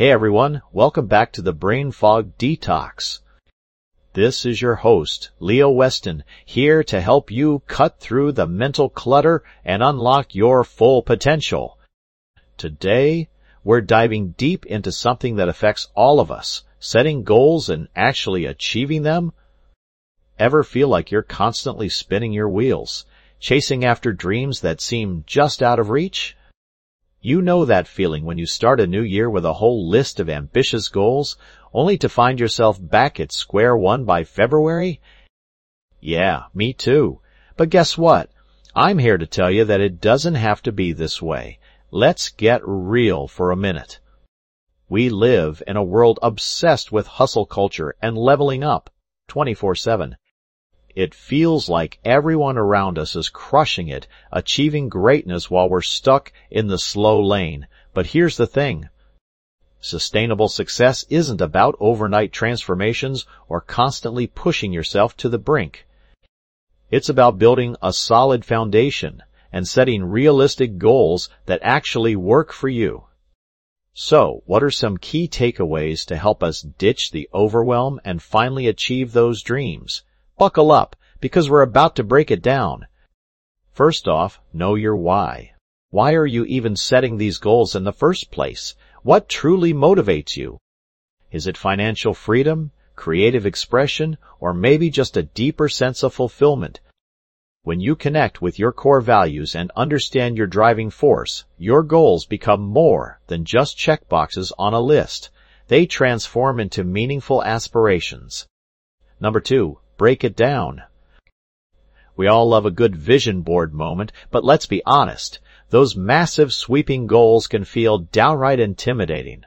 Hey everyone, welcome back to the Brain Fog Detox. This is your host, Leo Weston, here to help you cut through the mental clutter and unlock your full potential. Today, we're diving deep into something that affects all of us, setting goals and actually achieving them. Ever feel like you're constantly spinning your wheels, chasing after dreams that seem just out of reach? You know that feeling when you start a new year with a whole list of ambitious goals, only to find yourself back at square one by February? Yeah, me too. But guess what? I'm here to tell you that it doesn't have to be this way. Let's get real for a minute. We live in a world obsessed with hustle culture and leveling up 24/7. It feels like everyone around us is crushing it, achieving greatness while we're stuck in the slow lane. But here's the thing. Sustainable success isn't about overnight transformations or constantly pushing yourself to the brink. It's about building a solid foundation and setting realistic goals that actually work for you. So, what are some key takeaways to help us ditch the overwhelm and finally achieve those dreams? Buckle up, because we're about to break it down. First off, know your why. Why are you even setting these goals in the first place? What truly motivates you? Is it financial freedom, creative expression, or maybe just a deeper sense of fulfillment? When you connect with your core values and understand your driving force, your goals become more than just checkboxes on a list. They transform into meaningful aspirations. Number 2. Break it down. We all love a good vision board moment, but let's be honest, those massive sweeping goals can feel downright intimidating.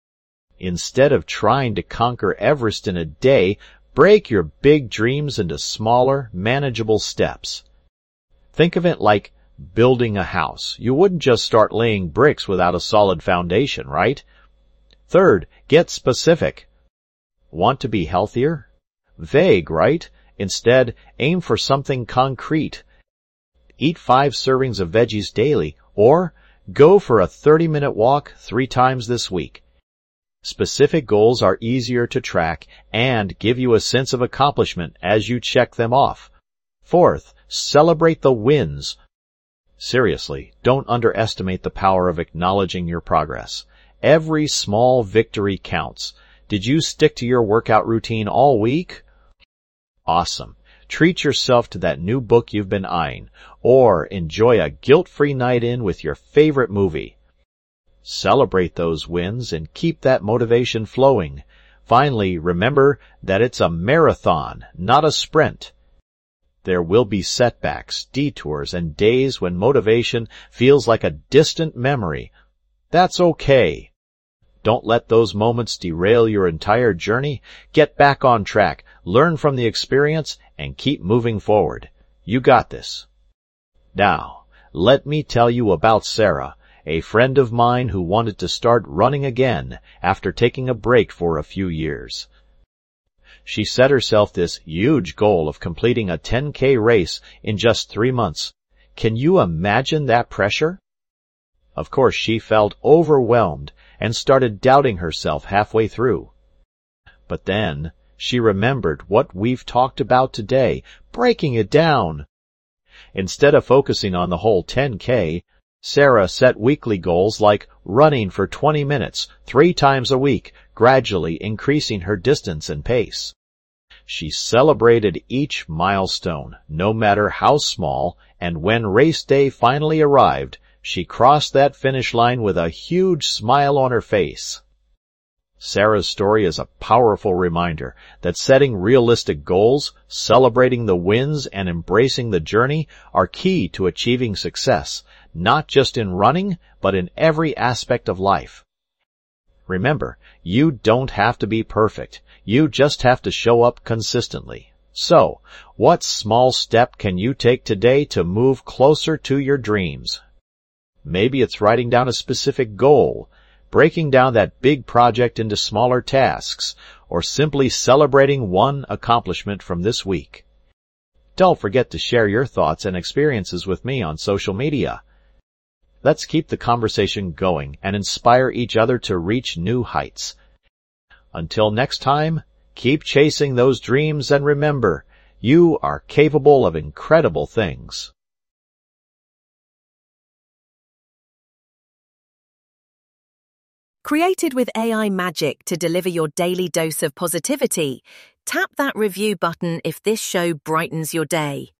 Instead of trying to conquer Everest in a day, break your big dreams into smaller, manageable steps. Think of it like building a house. You wouldn't just start laying bricks without a solid foundation, right? Third, get specific. Want to be healthier? Vague, right? Instead, aim for something concrete. Eat 5 servings of veggies daily, or go for a 30-minute walk 3 times this week. Specific goals are easier to track and give you a sense of accomplishment as you check them off. Fourth, celebrate the wins. Seriously, don't underestimate the power of acknowledging your progress. Every small victory counts. Did you stick to your workout routine all week? Awesome. Treat yourself to that new book you've been eyeing, or enjoy a guilt-free night in with your favorite movie. Celebrate those wins and keep that motivation flowing. Finally, remember that it's a marathon, not a sprint. There will be setbacks, detours, and days when motivation feels like a distant memory. That's okay. Don't let those moments derail your entire journey. Get back on track, learn from the experience, and keep moving forward. You got this. Now, let me tell you about Sarah, a friend of mine who wanted to start running again after taking a break for a few years. She set herself this huge goal of completing a 10K race in just 3 months. Can you imagine that pressure? Of course, she felt overwhelmed and started doubting herself halfway through. But then she remembered what we've talked about today, breaking it down. Instead of focusing on the whole 10K, Sarah set weekly goals like running for 20 minutes, 3 times a week, gradually increasing her distance and pace. She celebrated each milestone, no matter how small, and when race day finally arrived, she crossed that finish line with a huge smile on her face. Sarah's story is a powerful reminder that setting realistic goals, celebrating the wins, and embracing the journey are key to achieving success, not just in running, but in every aspect of life. Remember, you don't have to be perfect. You just have to show up consistently. So, what small step can you take today to move closer to your dreams? Maybe it's writing down a specific goal, breaking down that big project into smaller tasks, or simply celebrating one accomplishment from this week. Don't forget to share your thoughts and experiences with me on social media. Let's keep the conversation going and inspire each other to reach new heights. Until next time, keep chasing those dreams and remember, you are capable of incredible things. Created with AI magic to deliver your daily dose of positivity, tap that review button if this show brightens your day.